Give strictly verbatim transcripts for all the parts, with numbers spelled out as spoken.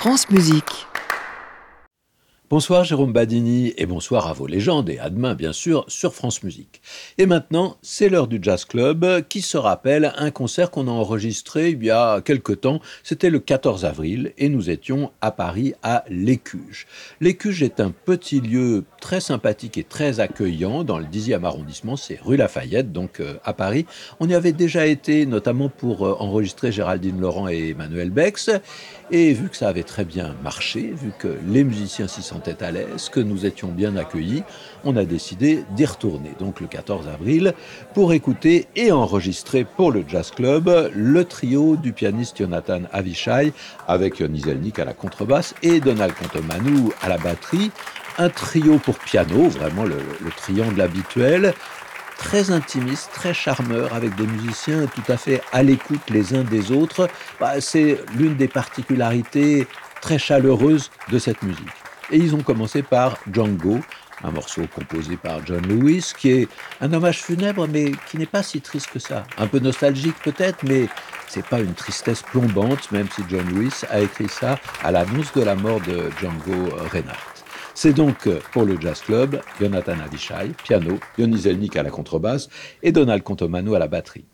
France Musique. Bonsoir Jérôme Badini et bonsoir à vos légendes et à demain bien sûr sur France Musique. Et maintenant, c'est l'heure du Jazz Club qui se rappelle un concert qu'on a enregistré il y a quelque temps. C'était le quatorze avril et nous étions à Paris à l'Écuge. L'Écuge est un petit lieu très sympathique et très accueillant dans le dixième arrondissement, c'est rue Lafayette, donc euh, à Paris. On y avait déjà été notamment pour euh, enregistrer Géraldine Laurent et Emmanuel Bex. Et vu que ça avait très bien marché, vu que les musiciens s'y sentaient à l'aise, que nous étions bien accueillis, on a décidé d'y retourner, donc le quatorze avril, pour écouter et enregistrer pour le Jazz Club le trio du pianiste Jonathan Avishai, avec Yoni Zelnik à la contrebasse et Donald Contomanou à la batterie. Un trio pour piano, vraiment le, le triangle habituel, très intimiste, très charmeur, avec des musiciens tout à fait à l'écoute les uns des autres. Bah, c'est l'une des particularités très chaleureuses de cette musique. Et ils ont commencé par Django, un morceau composé par John Lewis, qui est un hommage funèbre, mais qui n'est pas si triste que ça. Un peu nostalgique peut-être, mais c'est pas une tristesse plombante, même si John Lewis a écrit ça à l'annonce de la mort de Django Reinhardt. C'est donc pour le Jazz Club, Jonathan Avishai, piano, Yoni Zelnik à la contrebasse et Donald Contomanou à la batterie.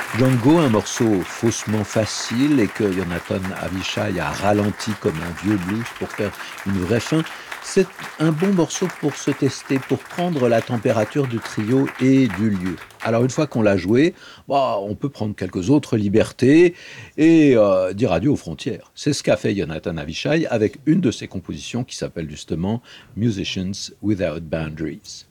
Django, un morceau faussement facile et que Jonathan Avishai a ralenti comme un vieux blues pour faire une vraie fin. C'est un bon morceau pour se tester, pour prendre la température du trio et du lieu. Alors une fois qu'on l'a joué, bah, on peut prendre quelques autres libertés et euh, dire adieu aux frontières. C'est ce qu'a fait Jonathan Avishai avec une de ses compositions qui s'appelle justement Musicians Without Boundaries.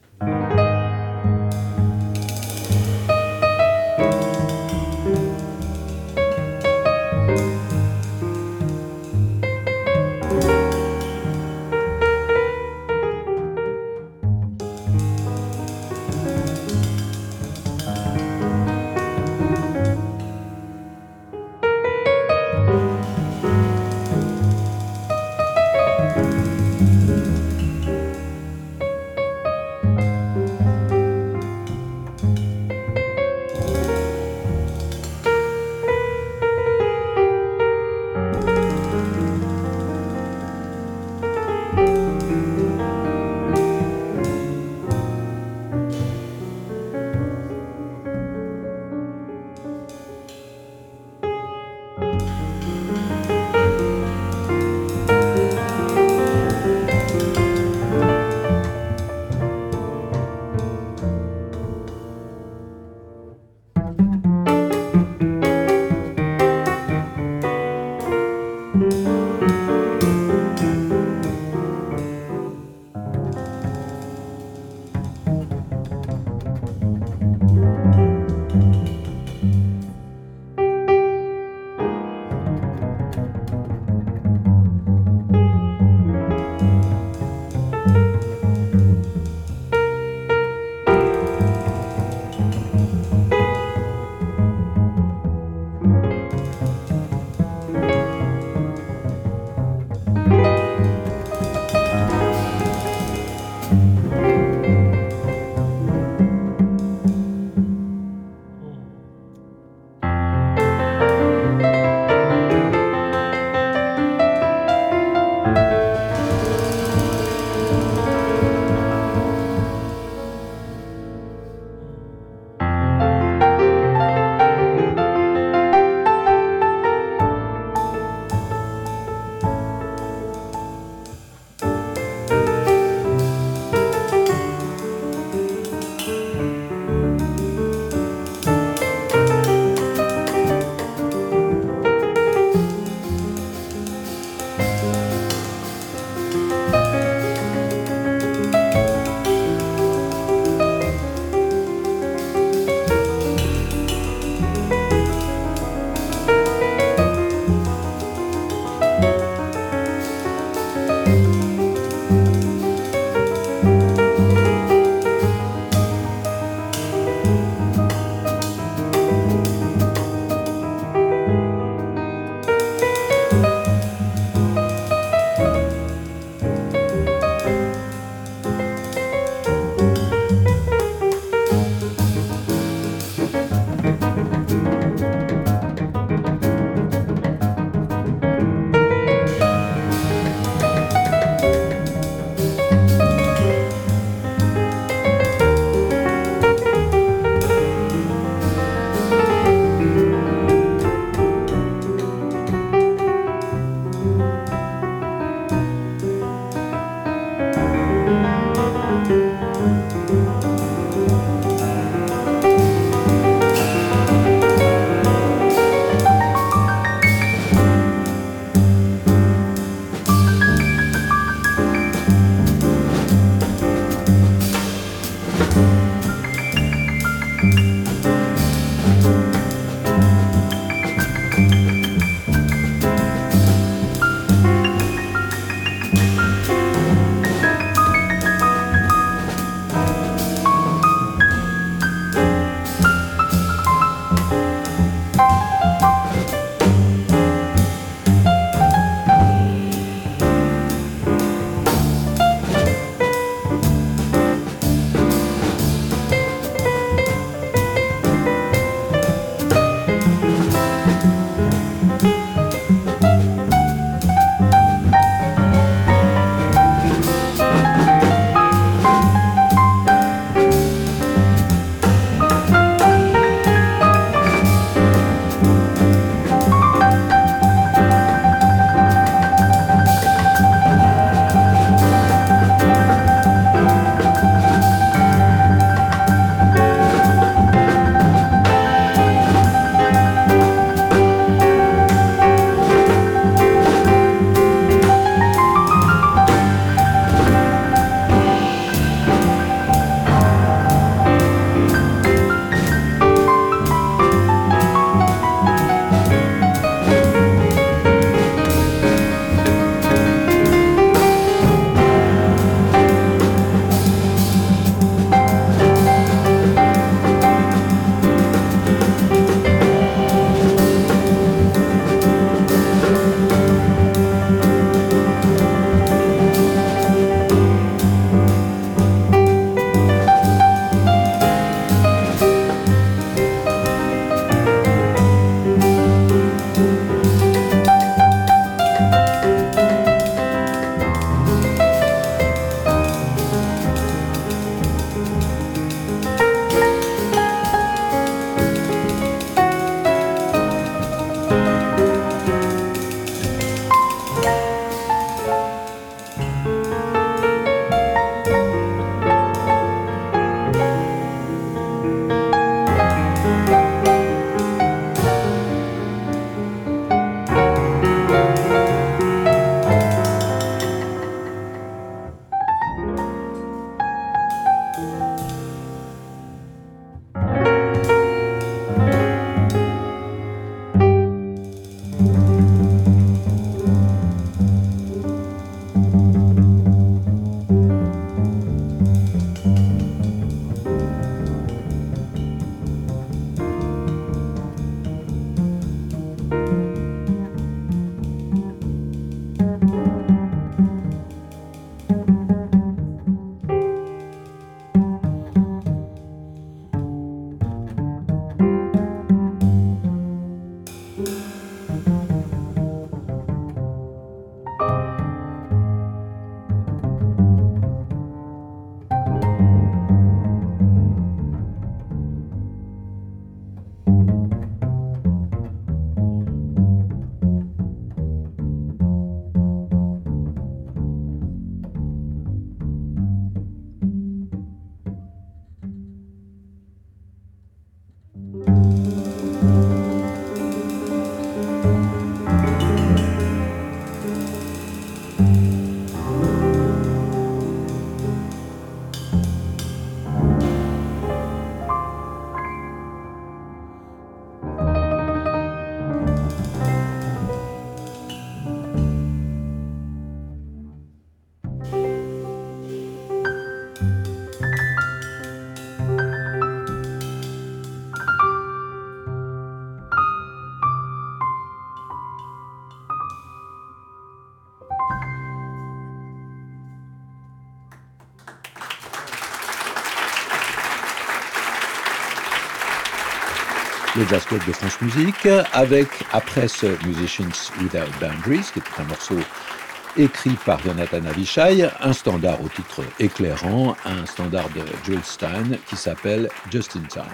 le Jazz Club de France Musique, avec, après ce Musicians Without Boundaries, qui est un morceau écrit par Jonathan Avishai, un standard au titre éclairant, un standard de Jules Stein qui s'appelle Just in Time.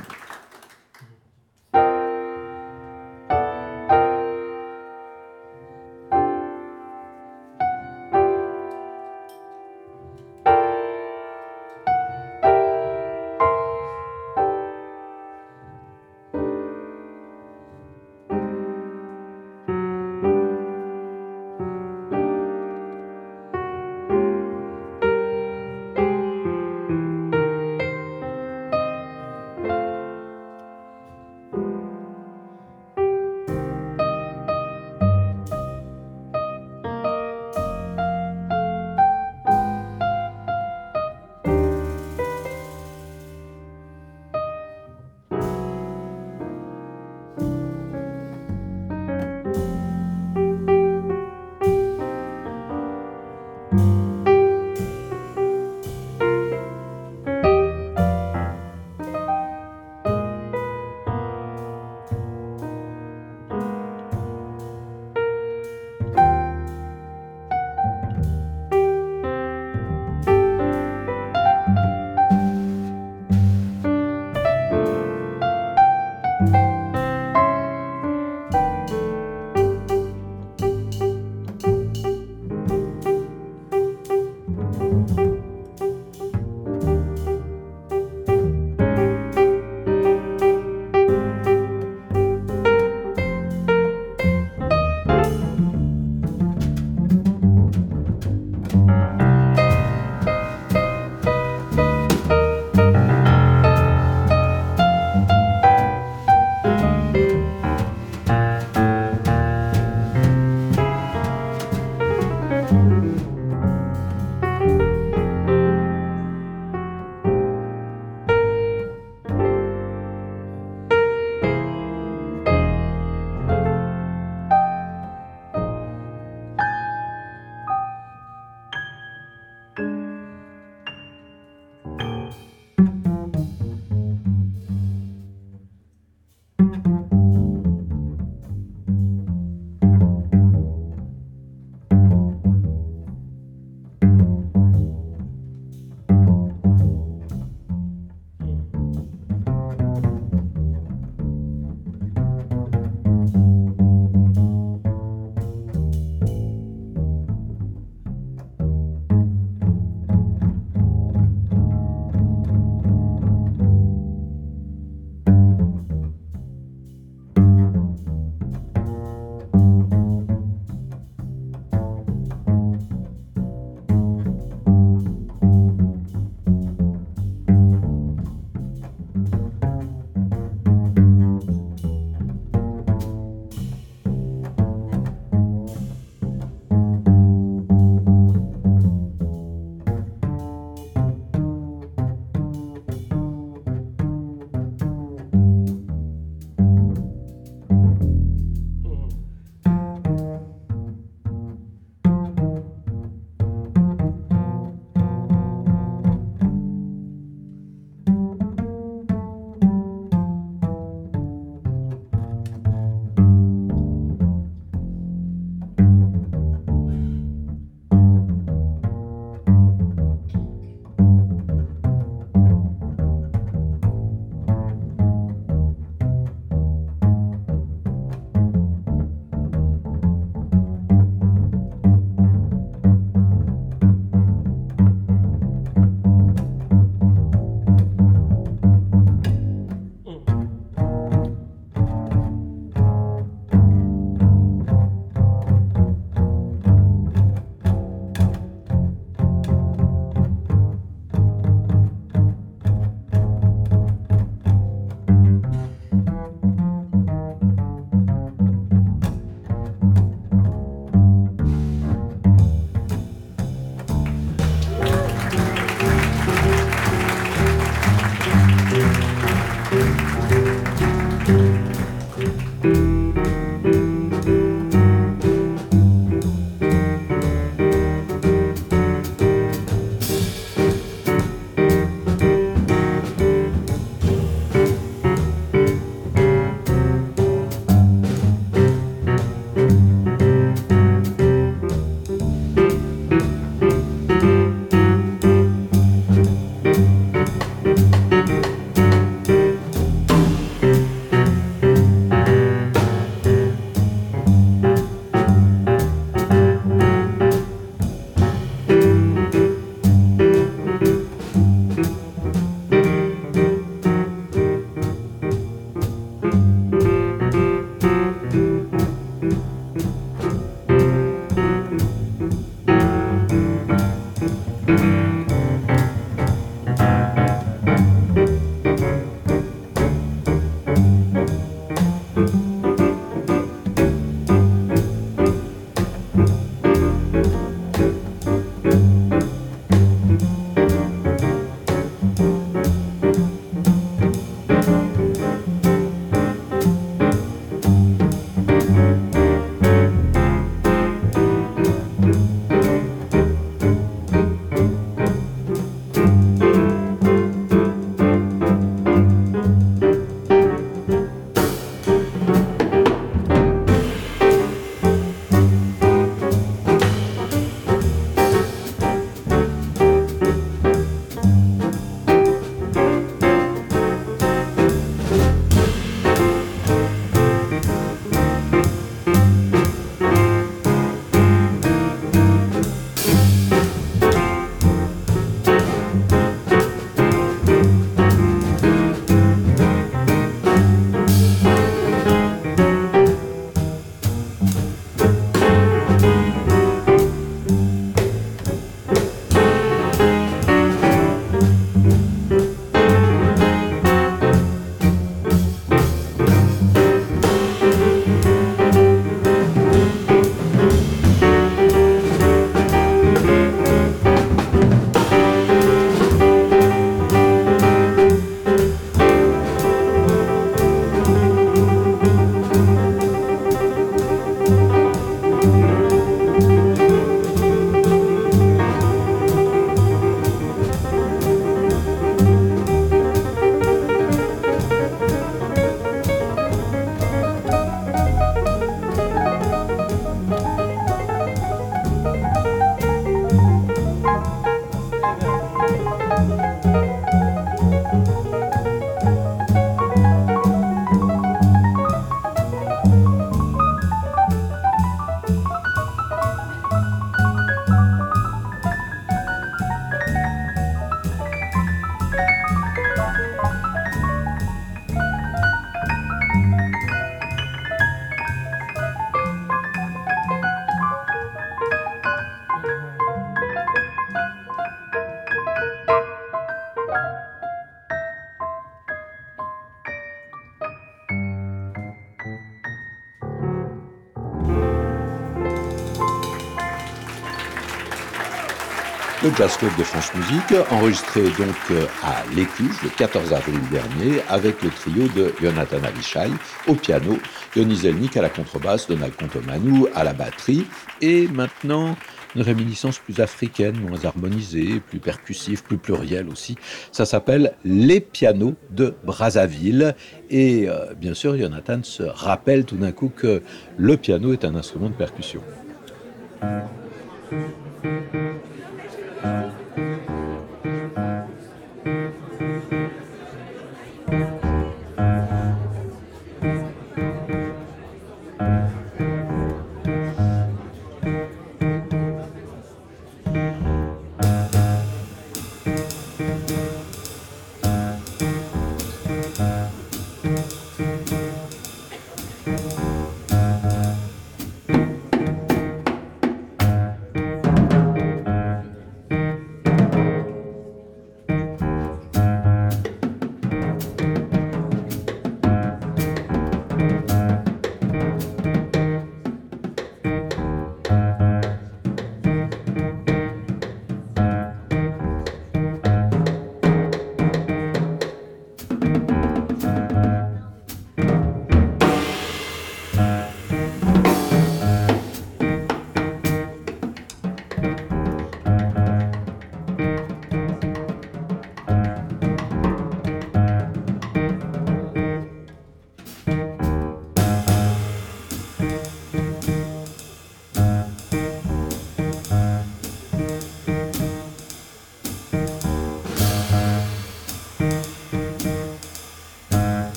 le Jazz Club de France Musique, enregistré donc euh, à l'Écuge le quatorze avril dernier avec le trio de Jonathan Avishai au piano, Yoni Zelnik à la contrebasse, Donald Contomanou à la batterie et maintenant une réminiscence plus africaine, moins harmonisée, plus percussive, plus plurielle aussi. Ça s'appelle Les Pianos de Brazzaville et euh, bien sûr Jonathan se rappelle tout d'un coup que le piano est un instrument de percussion.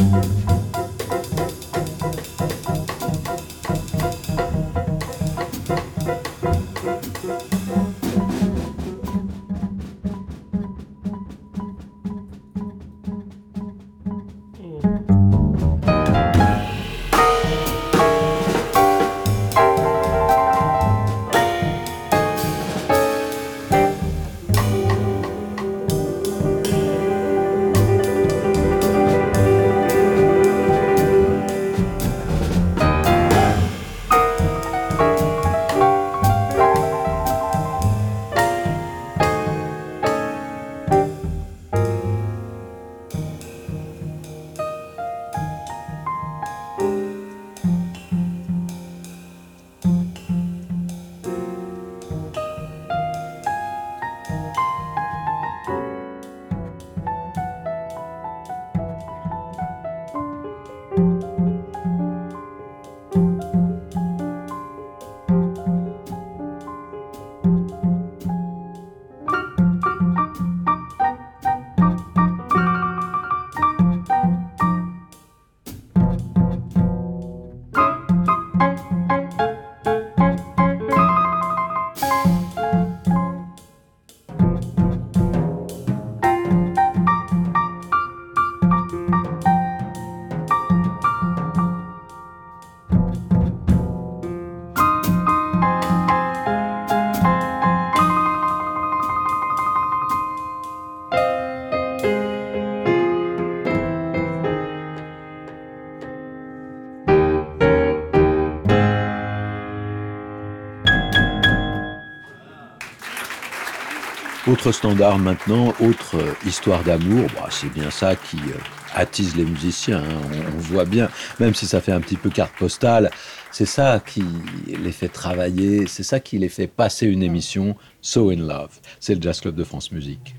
Autre standard maintenant, autre euh, histoire d'amour, bah, c'est bien ça qui euh, attise les musiciens, hein. on, on voit bien, même si ça fait un petit peu carte postale, c'est ça qui les fait travailler, c'est ça qui les fait passer une émission, So in Love, c'est le Jazz Club de France Musique.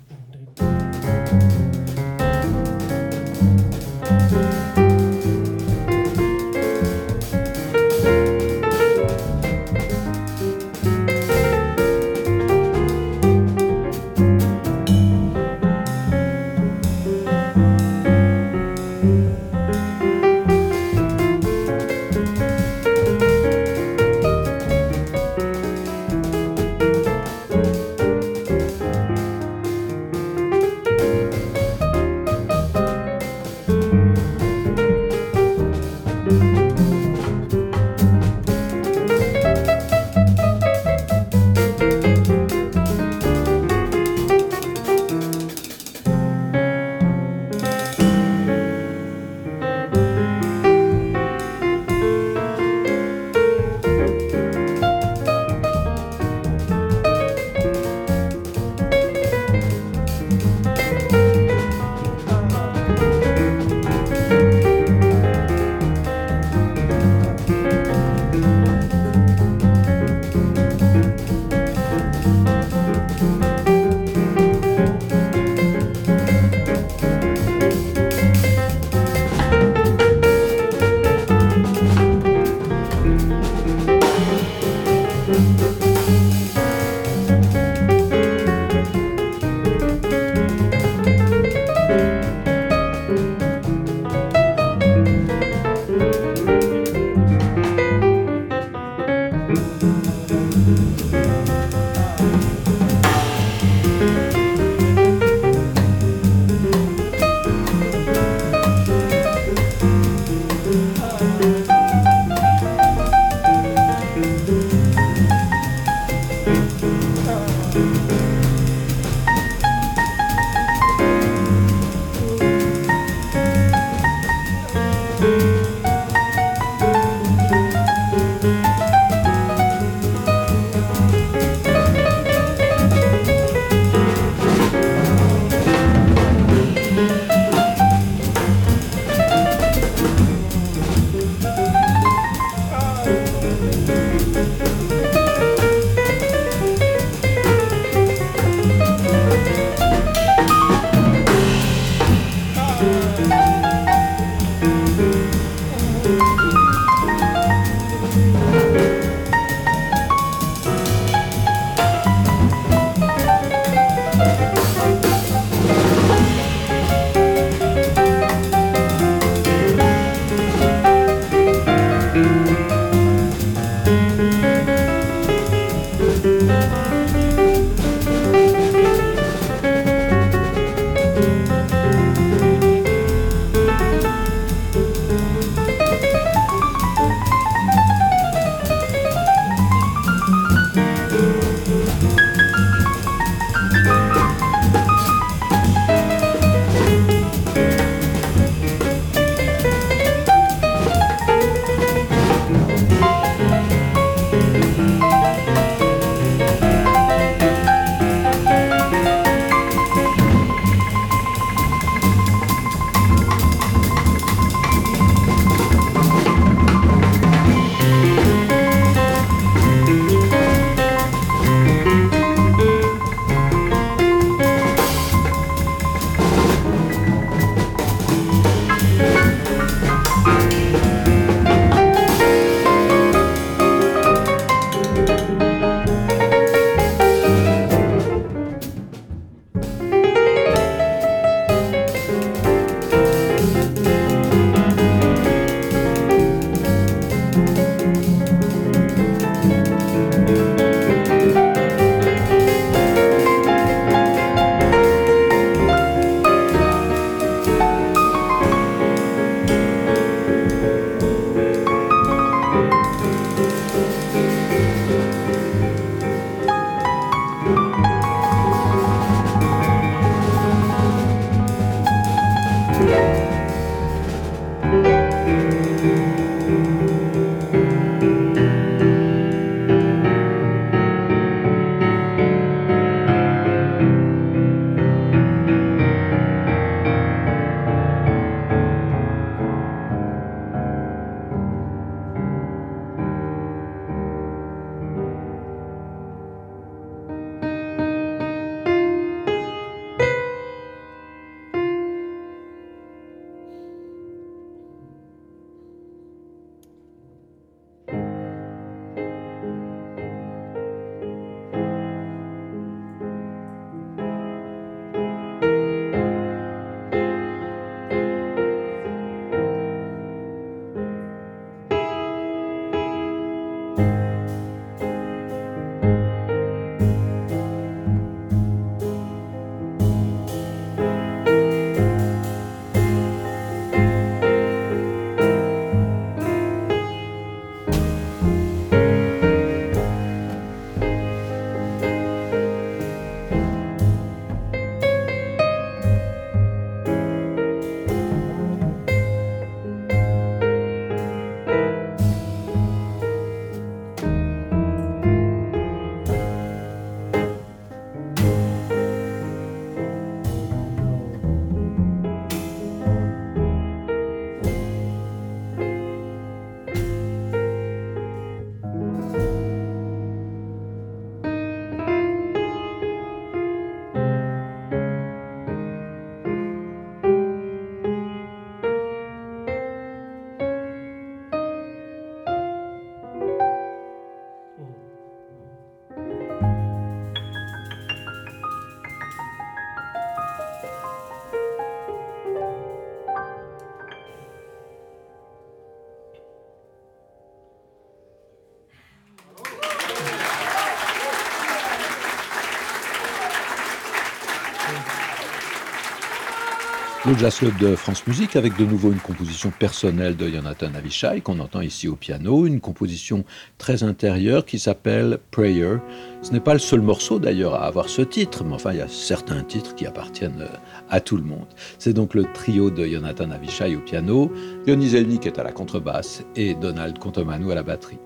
Le Jazz Club de France Musique avec de nouveau une composition personnelle de Jonathan Avishai qu'on entend ici au piano, une composition très intérieure qui s'appelle Prayer. Ce n'est pas le seul morceau d'ailleurs à avoir ce titre, mais enfin il y a certains titres qui appartiennent à tout le monde. C'est donc le trio de Jonathan Avishai au piano, Yoni Zelnik est à la contrebasse et Donald Contomanou à la batterie.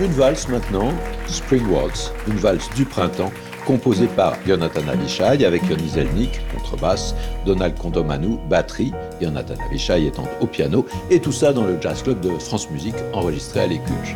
Une valse maintenant, Spring Waltz, une valse du printemps, composée par Yonatan Avishai avec Yoni Zelnik, contrebasse, Donald Condomanu, batterie, Yonatan Avishai étant au piano, et tout ça dans le Jazz Club de France Musique enregistré à l'Écuge.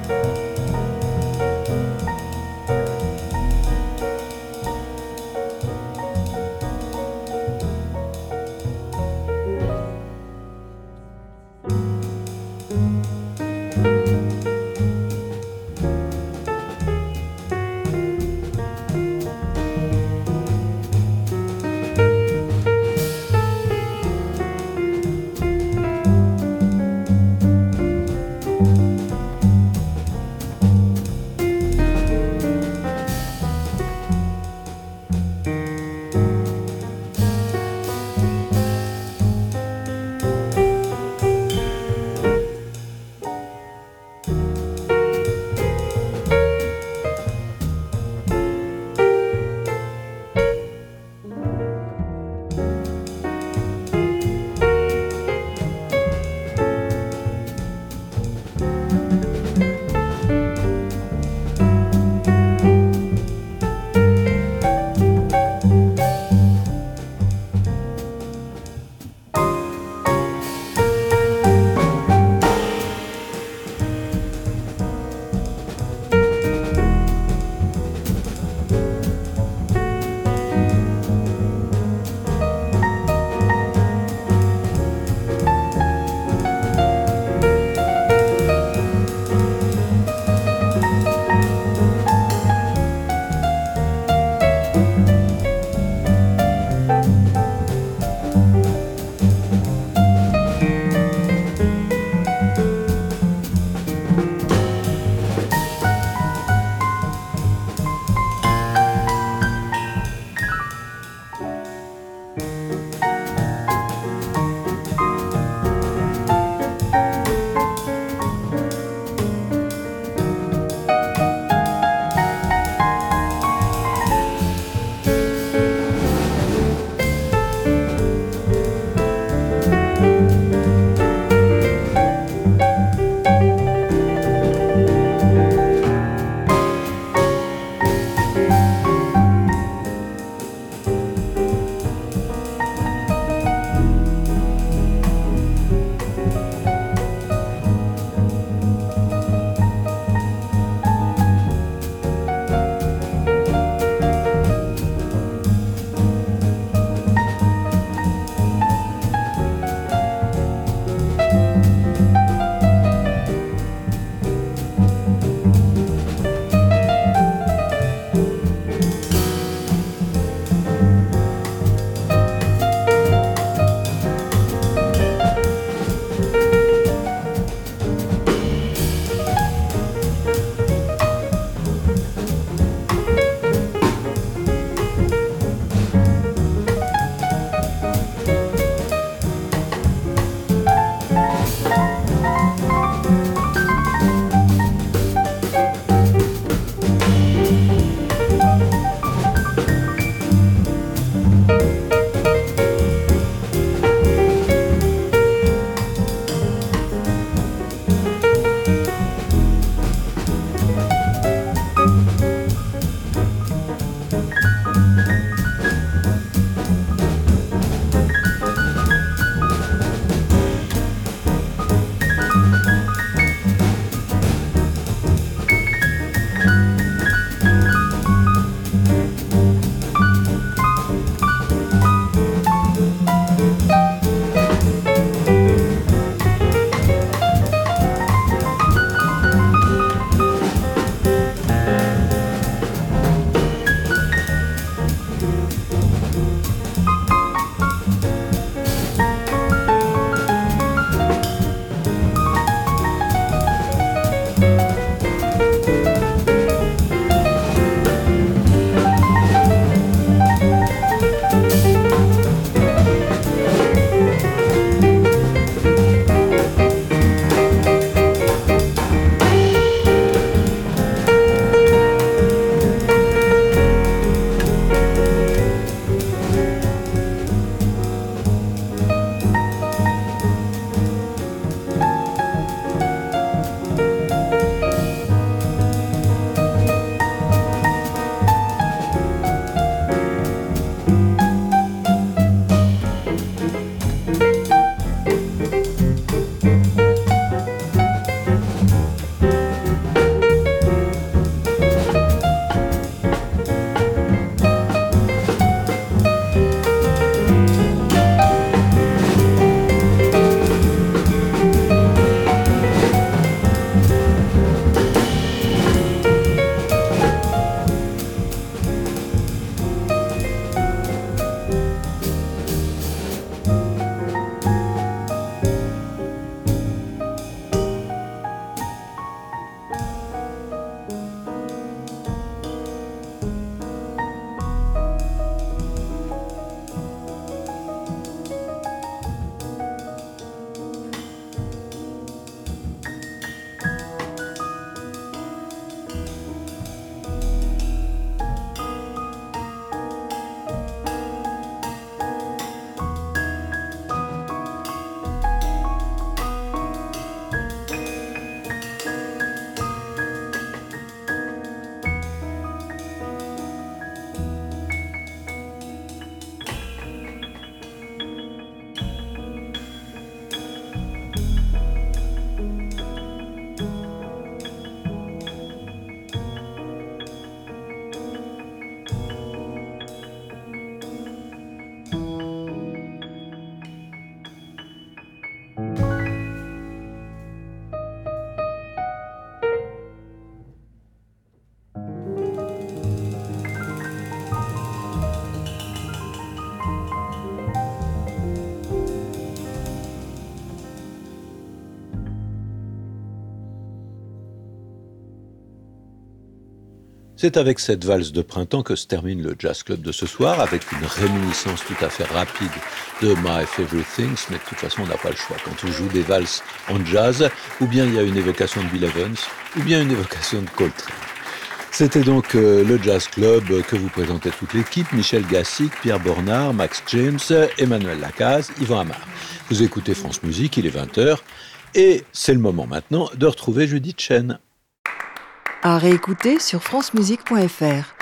C'est avec cette valse de printemps que se termine le Jazz Club de ce soir, avec une réminiscence tout à fait rapide de My Favorite Things, mais de toute façon on n'a pas le choix. Quand on joue des valses en jazz, ou bien il y a une évocation de Bill Evans, ou bien une évocation de Coltrane. C'était donc euh, le Jazz Club que vous présentait toute l'équipe, Michel Gassic, Pierre Bornard, Max James, Emmanuel Lacaze, Yvan Amar. Vous écoutez France Musique, il est vingt heures, et c'est le moment maintenant de retrouver Judith Chen. À réécouter sur francemusique point f r.